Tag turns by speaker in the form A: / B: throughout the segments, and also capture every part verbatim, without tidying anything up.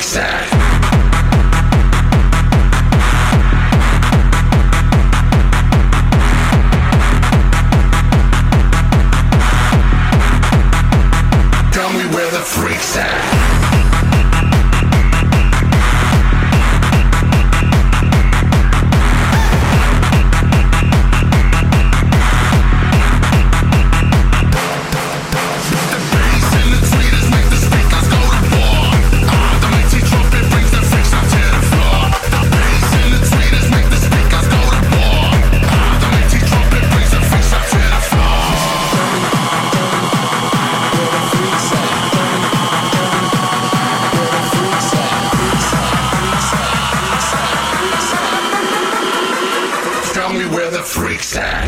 A: freaks at? Tell me where the freaks at. Freaks at.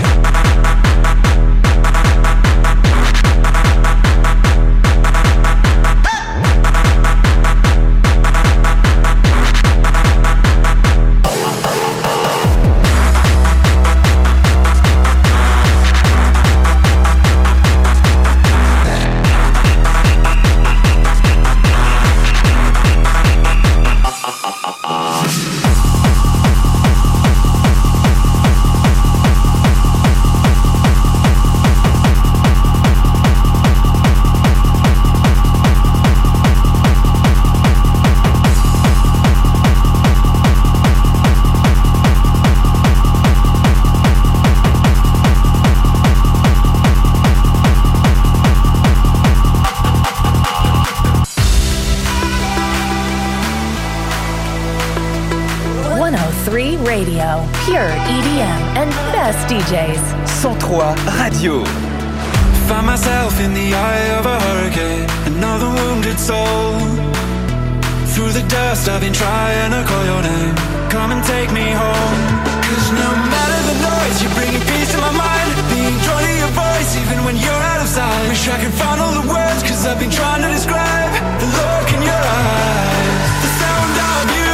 B: Radio, pure E D M and best D Js.
C: cent trois Radio.
D: Find myself in the eye of a hurricane, another wounded soul. Through the dust I've been trying to call your name. Come and take me home. Cause no matter the noise, you're bringing peace to my mind. Being drawn to your voice even when you're out of sight. Wish I could find all the words, cause I've been trying to describe the look in your eyes, the sound of you.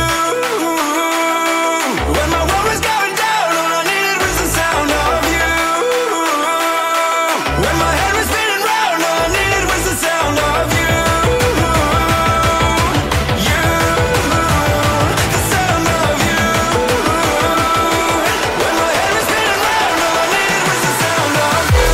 D: When my world was going down, all I needed was the sound of you. When my head was spinning round, all I needed was the sound of you. You, the sound of you. When my head was spinning round, all I needed was the sound of you.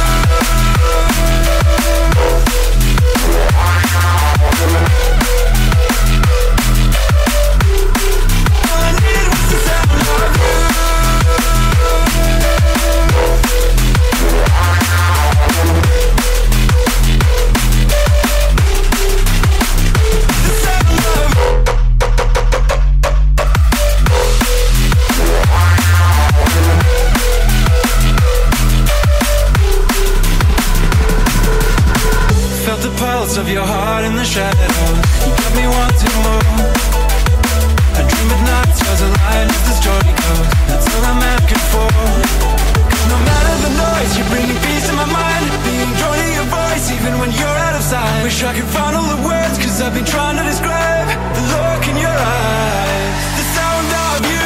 D: Of your heart in the shadows, you got me wanting more. I dream at night, stars align as the story goes. That's all I'm asking for. Cause no matter the noise, you're bringing peace to my mind. Being drawn to your voice even when you're out of sight. Wish I could find all the words, cause I've been trying to describe the look in your eyes, the sound of you.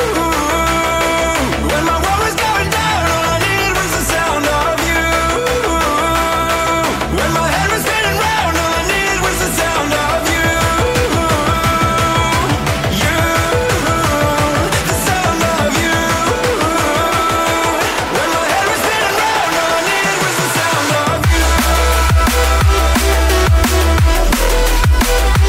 D: When my world was going down, all I needed was the sound of you. When my head was spinning round, all I needed was the sound of you. You, the sound of you. When my head was spinning round, all I needed was the sound of you.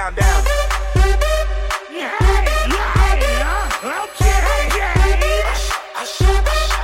E: down, down.
F: Yeah, yeah, yeah. Okay, yeah. Let's go.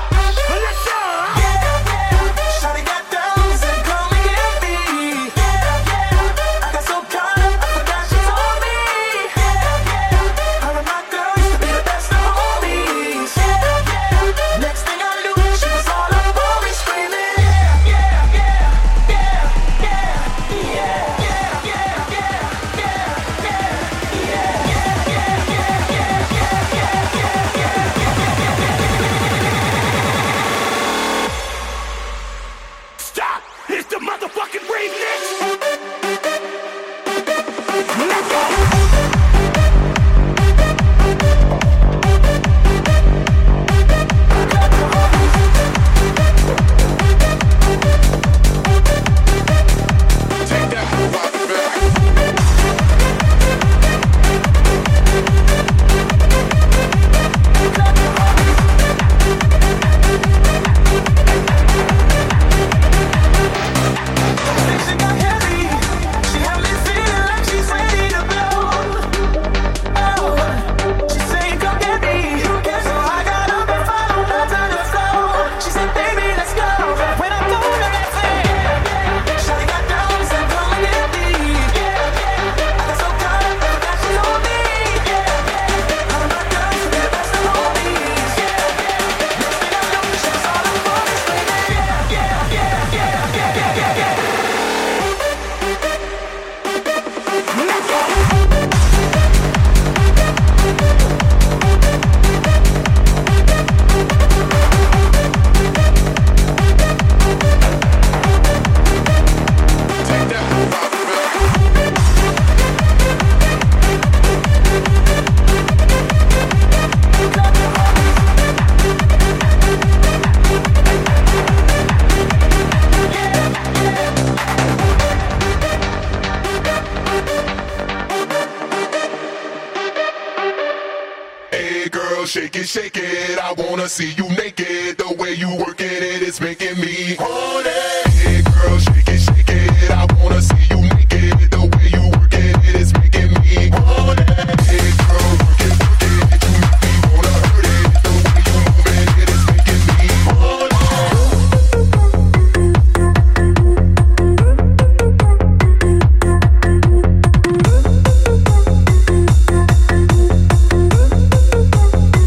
A: Shake it, shake it, I wanna see you naked. The way you working it is making me horny. Hey girl, shake it, shake it, I wanna see you naked. The way you working it is making me horny. Hey girl, work it, work it, you make me wanna hurt it. The way you moving it is making me horny.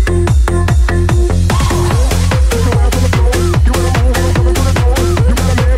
F: You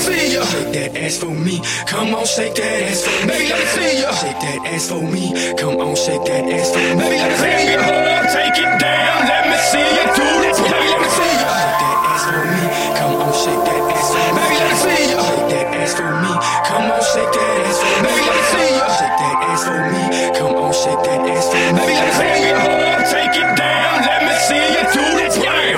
E: see ya. Shake that ass for me. Come on, shake that ass for me. Baby, let me see ya. Shake that ass for me. Come on, shake that ass for me. Baby, let me see ya. Take it down. Let me see ya do it. Baby, let me see ya. Shake that ass for me. Come on, shake that ass for me. Baby, let me see ya. Shake that ass for me. Come on, shake that ass for me. Baby, let me see ya. Shake that ass for me. Come on, shake that ass for me. Baby, let me see ya. Take it down. Let me see ya do it.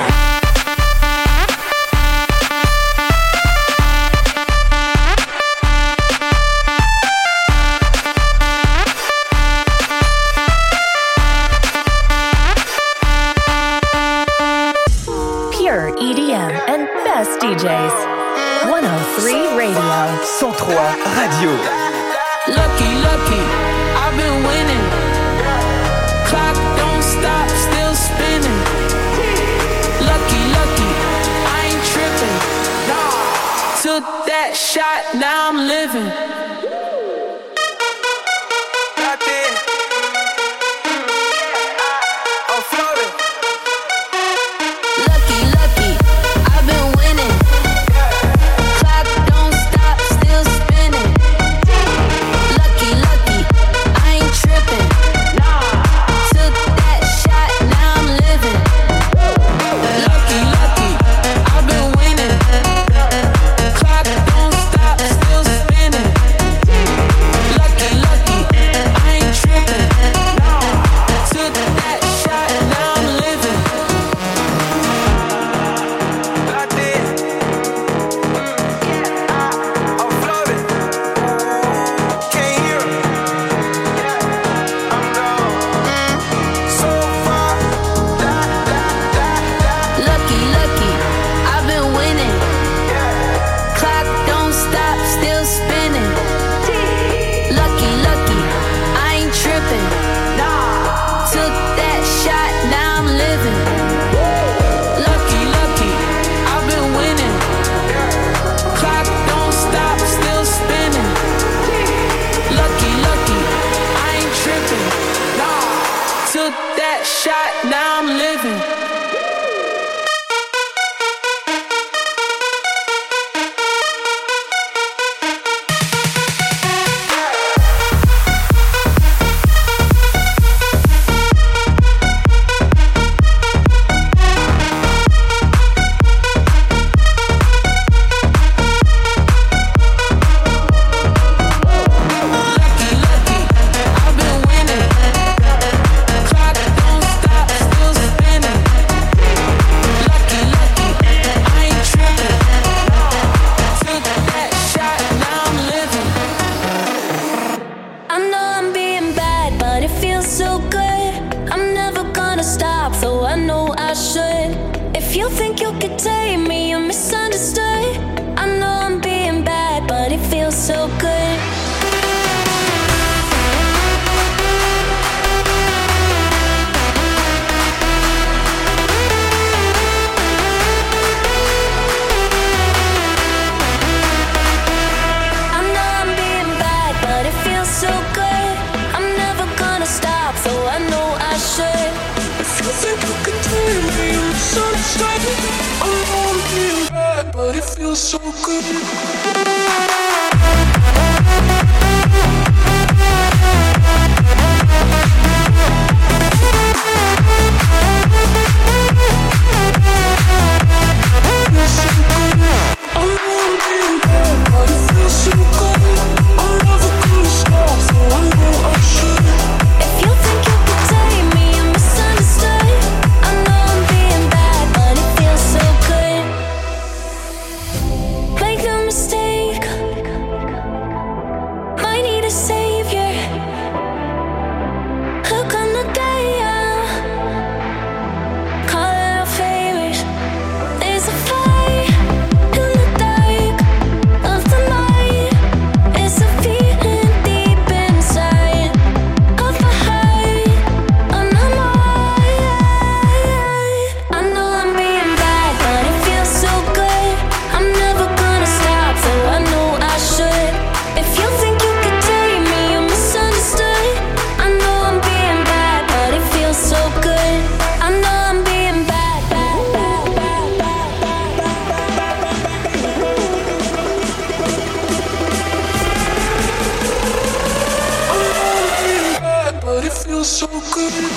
B: E D M and best D Js. one oh three Radio.
C: cent trois Radio.
G: Lucky, lucky, I've been winning. Clock don't stop, still spinning. Lucky, lucky, I ain't tripping. Took that shot, now I'm living.
H: Make no mistake,
E: so good.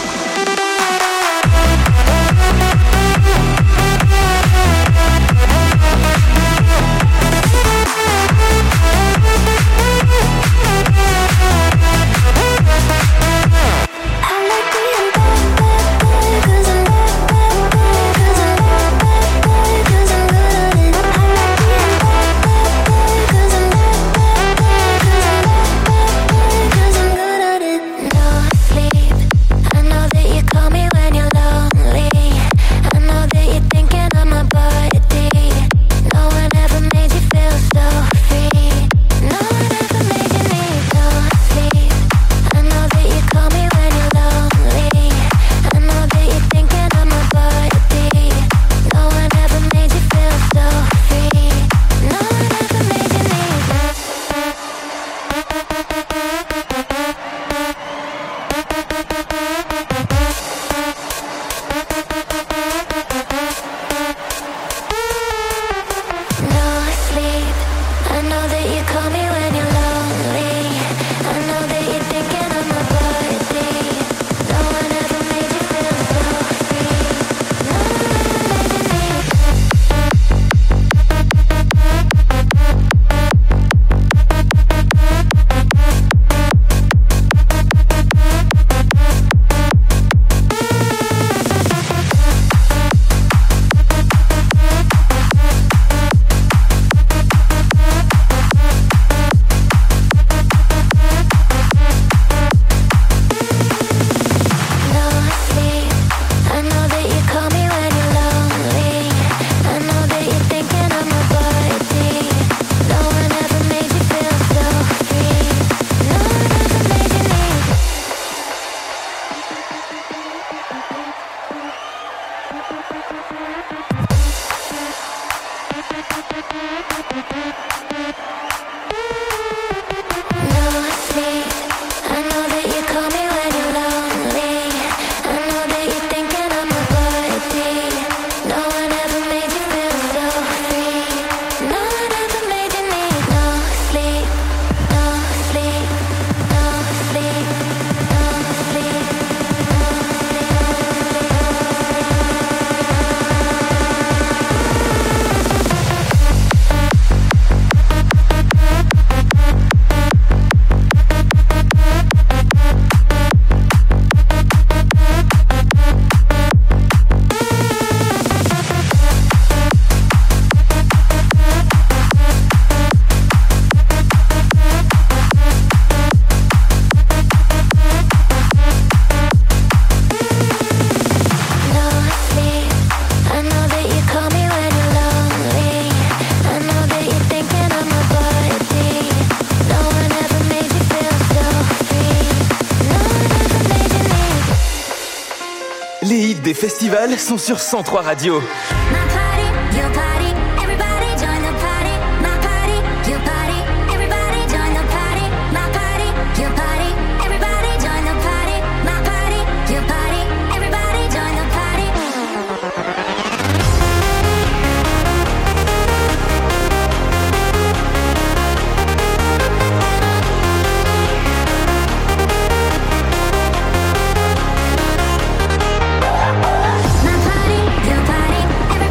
C: Des festivals sont sur cent trois Radio.
H: Everybody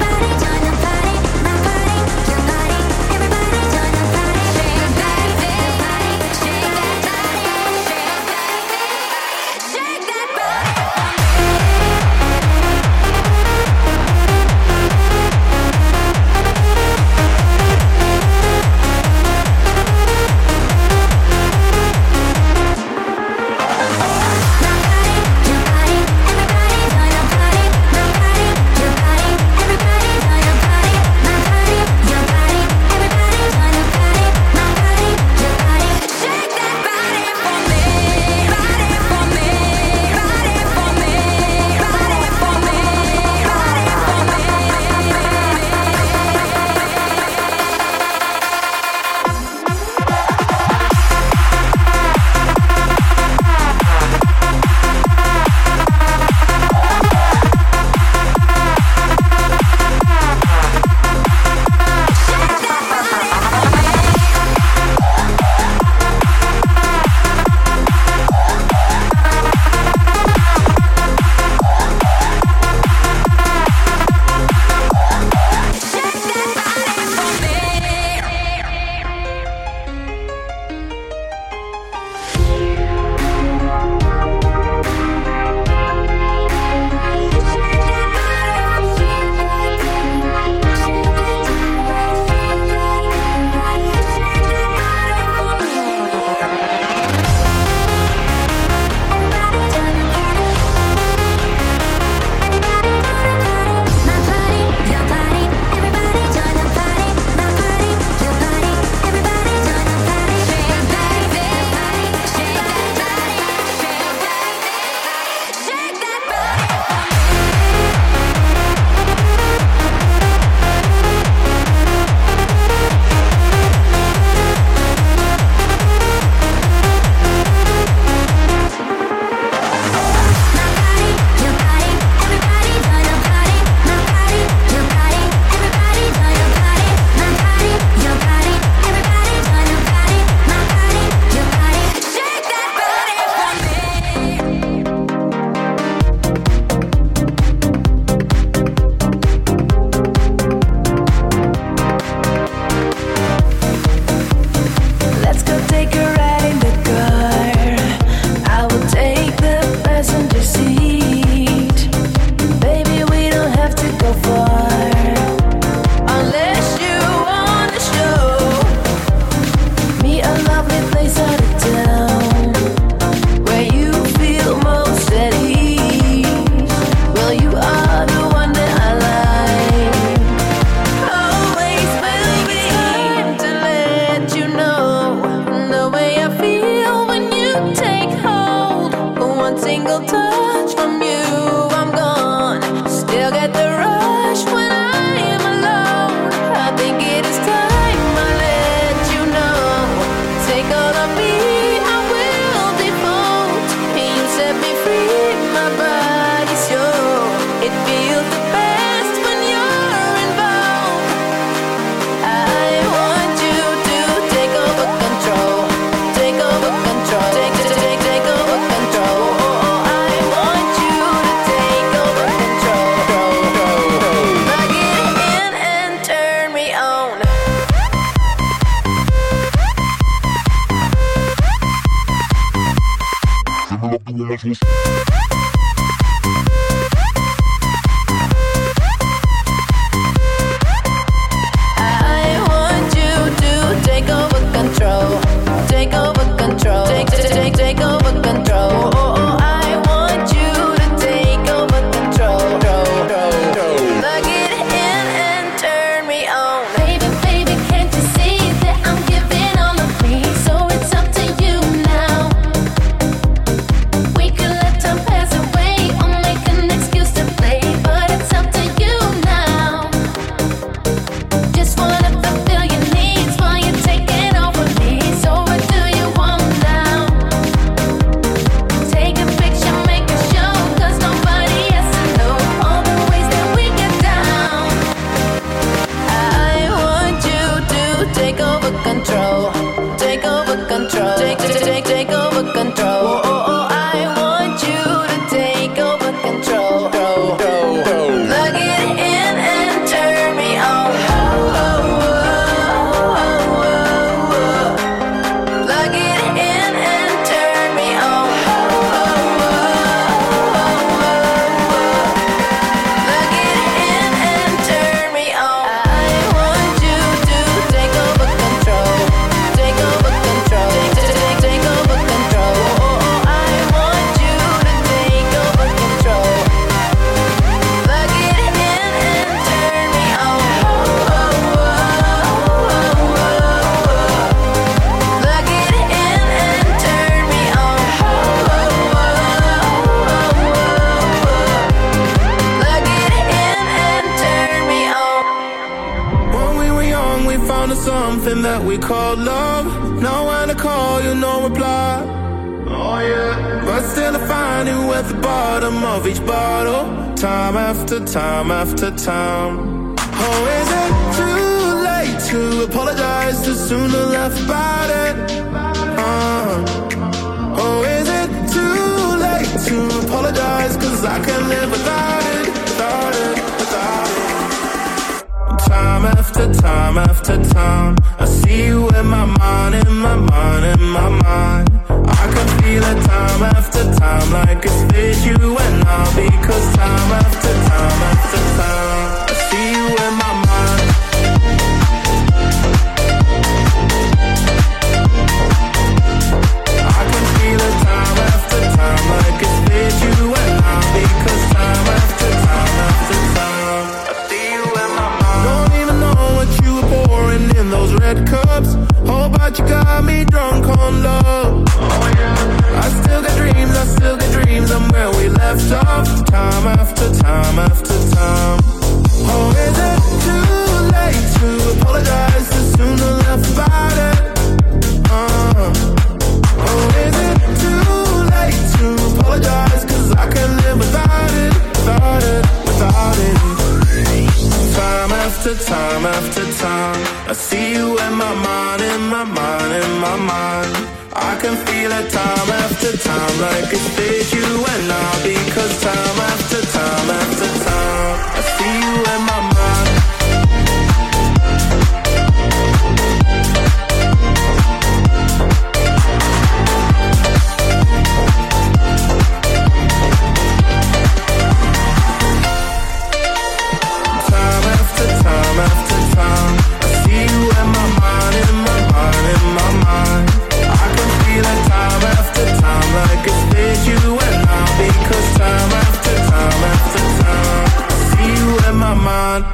H: Time after time. Oh, is it too late to apologize? Too soon to laugh about it. Uh, oh, is it too late to apologize? Cause I can't live without it, without it, without it. Time after time after time, I see you in my mind, in my mind, in my mind. I can feel it time after time, like it's with you and I. Because time after time after time, I see you in my mind. I can feel it time after time, like it's with you and I. Because time after time after time, I see you in my mind. Don't even know what you were pouring in those red cups. Oh, but you got me drunk on love. Oh yeah. I still got dreams, I still got dreams. I'm where we left off. Time after time after time. Oh, is it too late to apologize? Too soon to laugh about it. Uh. Oh, is it too late to apologize? Cause I can't live without it, without it, without it. Time after time after time, I see you in my mind, in my mind, in my mind. I can feel it time after time, like it's with you and I. Because time after time after time, I see you in my mind. Time after time after time, I see you in my mind, in my mind, in my mind. I can feel it time after time, like it's with you and I. Because time after time after time, I see you in my mind.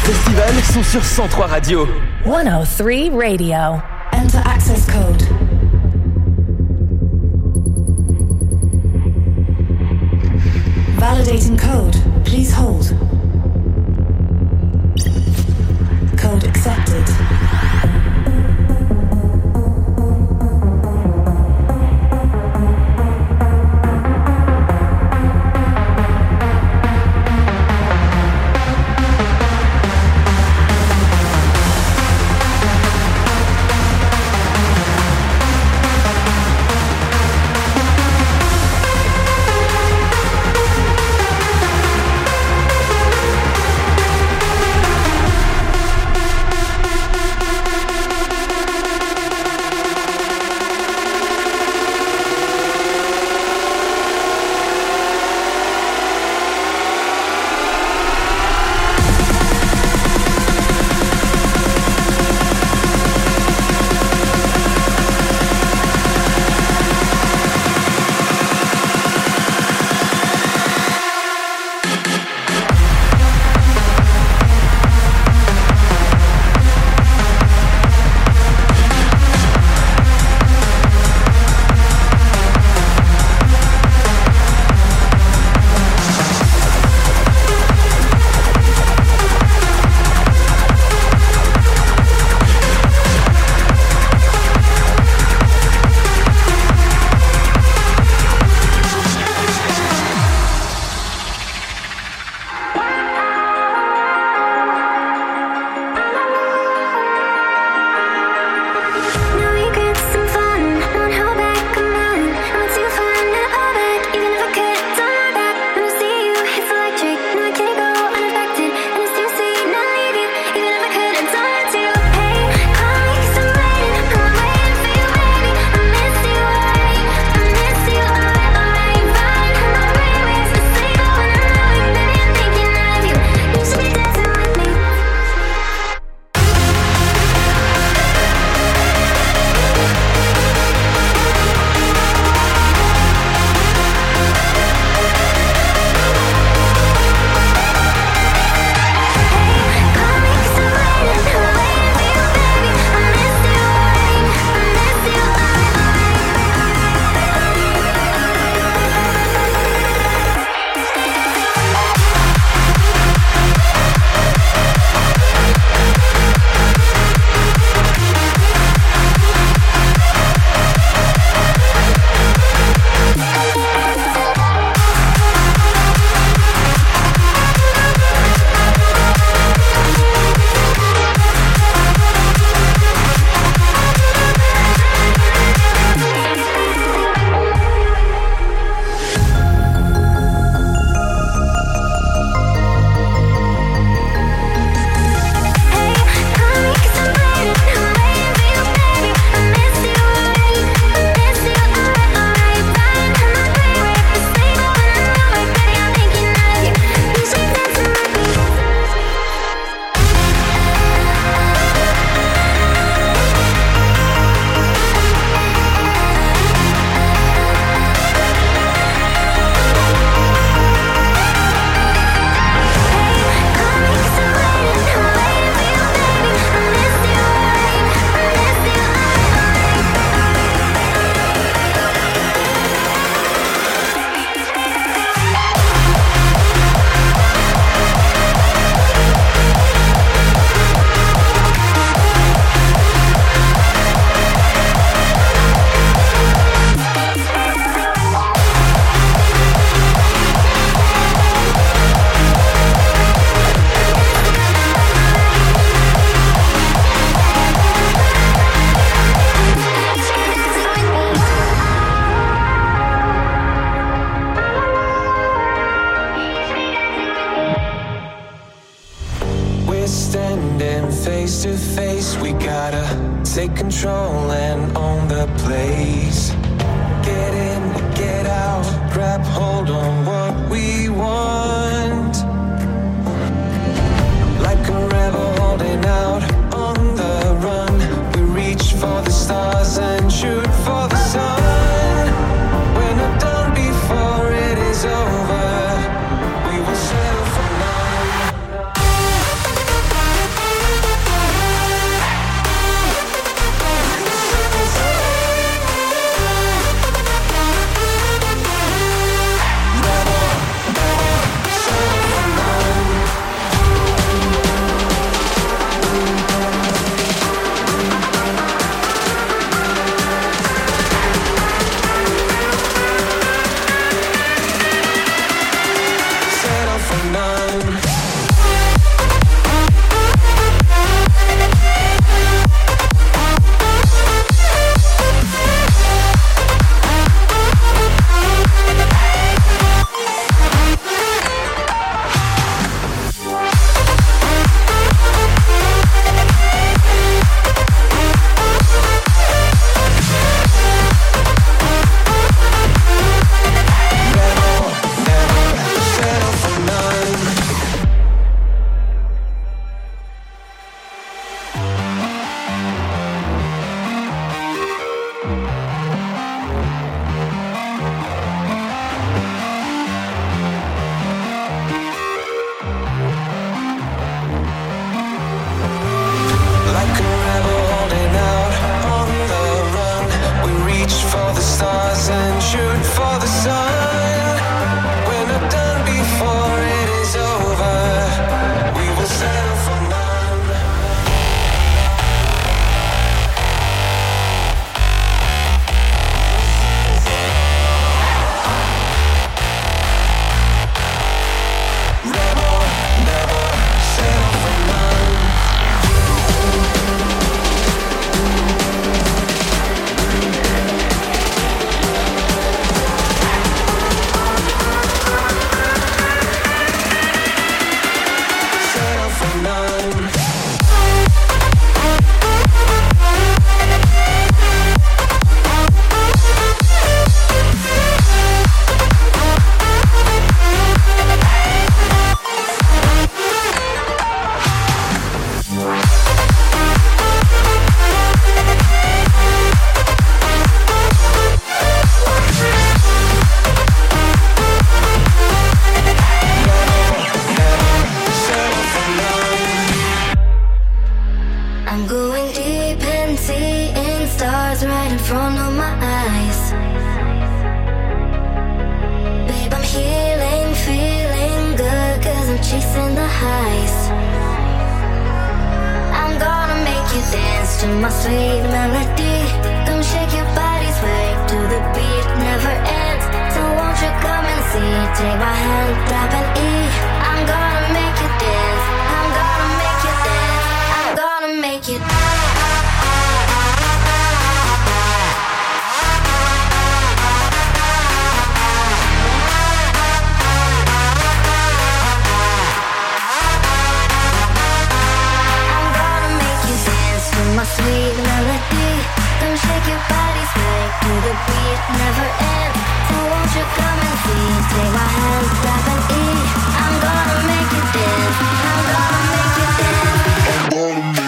C: festivals sont sur cent trois Radio.
B: one oh three Radio.
I: Enter access code. Validating code. Please hold. Code accepted.
J: face to face, we gotta take control and own the place. Get in, get out, grab hold on what we want. Like a rebel holding out on the run, we reach for the stars and shoot for the sun. We're not done before it is over. We will sail for now. none.
K: My sweet melody, come shake your body, sway to the beat, never ends. So won't you come and see? Take my hand, tap an E. I'm gonna make you dance. I'm gonna make you dance. I'm gonna make you dance. My sweet melody, come shake your body, sway to the beat, never ends. So won't you come and see? Take my hand, tap an E. I'm gonna make you dance. I'm gonna make you dance. I'm gonna make you.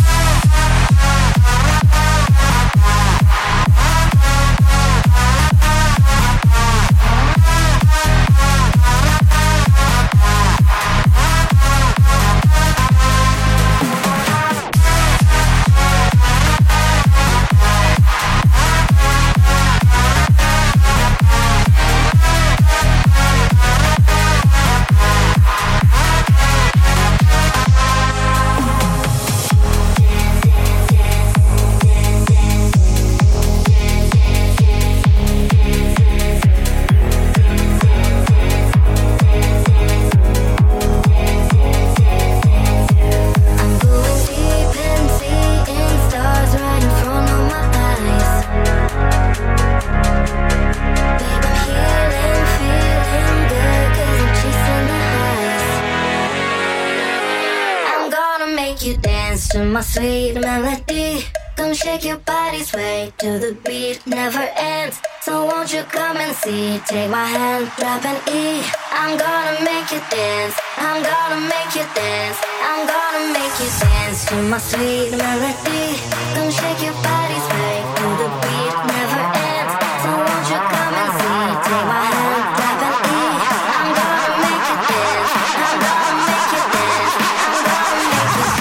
K: My sweet melody, come shake your body, sway to the beat, never ends. So won't you come and see? Take my hand, tap an E. I'm gonna make you dance. I'm gonna make you dance. I'm gonna make you dance to my sweet melody. Come shake your body, sway to the beat, never ends. So won't you come and see? Take my hand, tap an E. I'm gonna make you dance. I'm gonna make you dance. I'm gonna make you dance.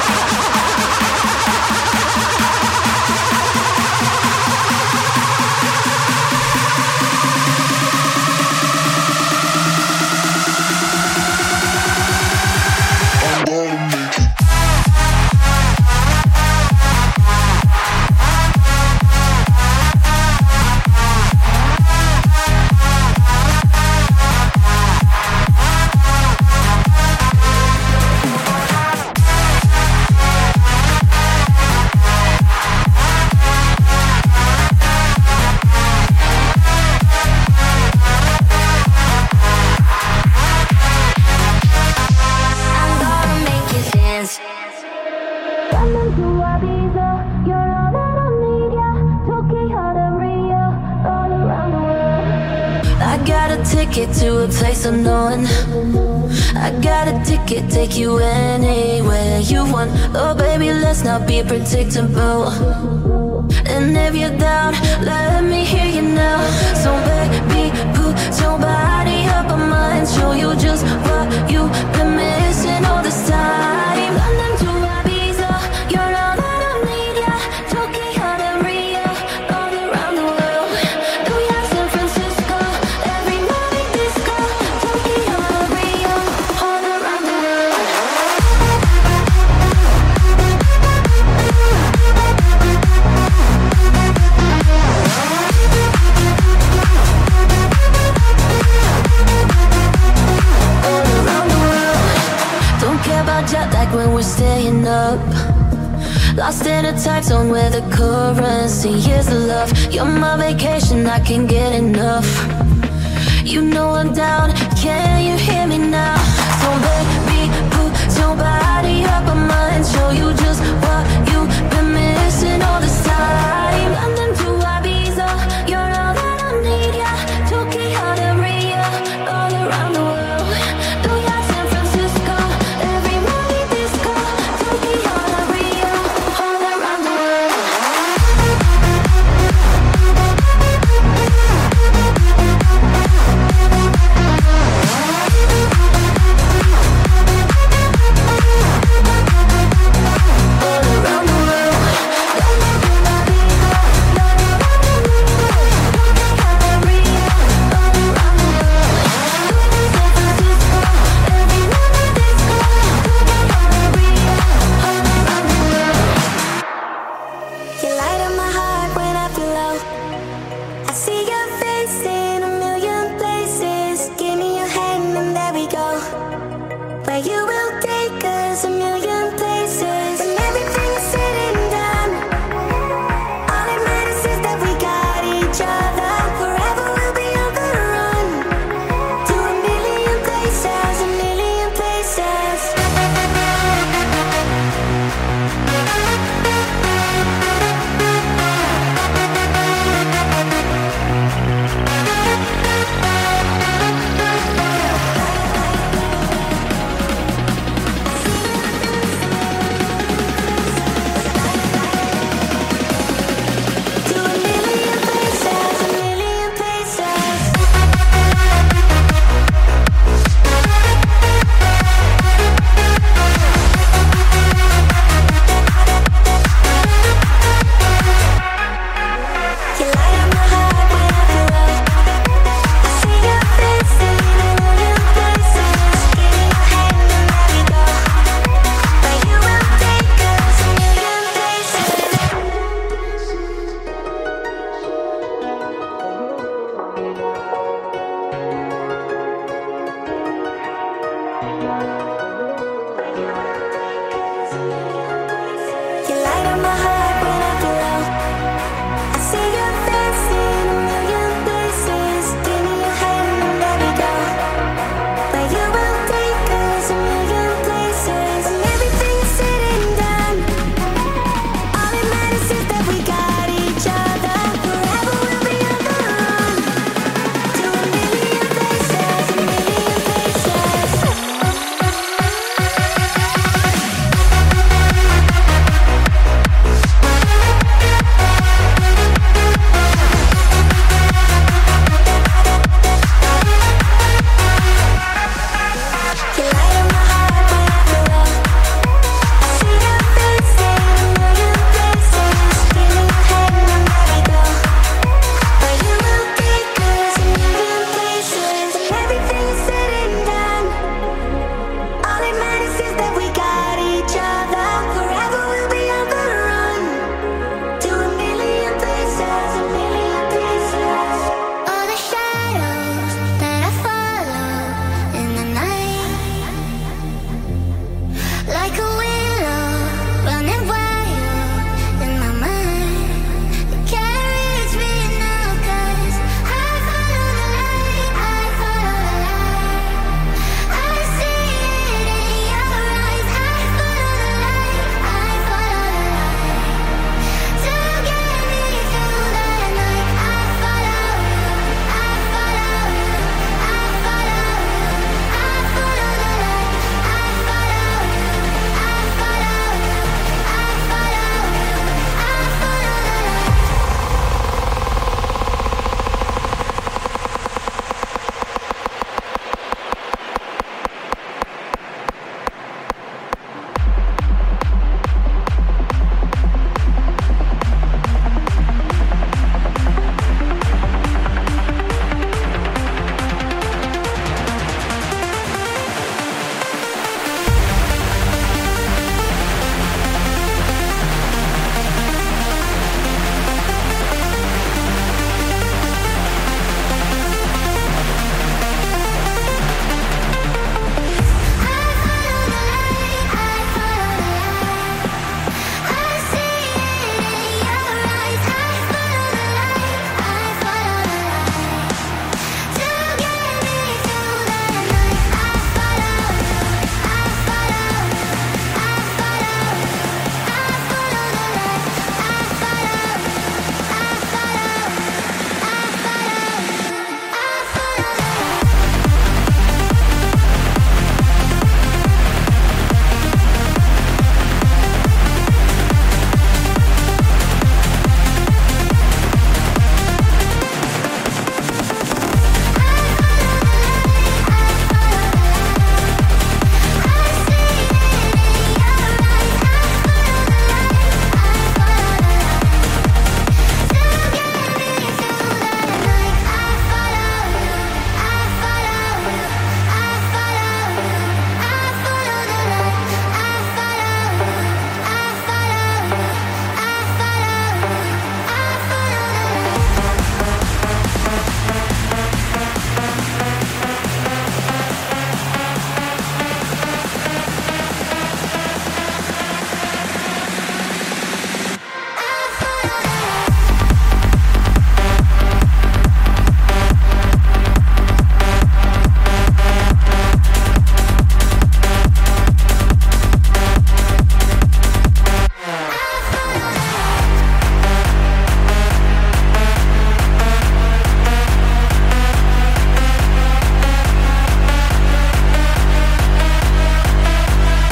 K: To a place unknown, I got a ticket, take you anywhere you want. Oh baby, let's not be predictable. And if you're down, let me hear you now. So baby, put your body up on mine, show you just what you've been missing all this time. London to Ibiza, you're all that I need, yeah. Tokyo to Rio, all around the world. New York, San Francisco, every night disco. Tokyo to Rio, all around the world. Jet lag when we're staying up, lost in a time zone where the currency is love. You're my vacation, I can't get enough. You know I'm down, can you hear me now? So baby, put your body
L: will take us a million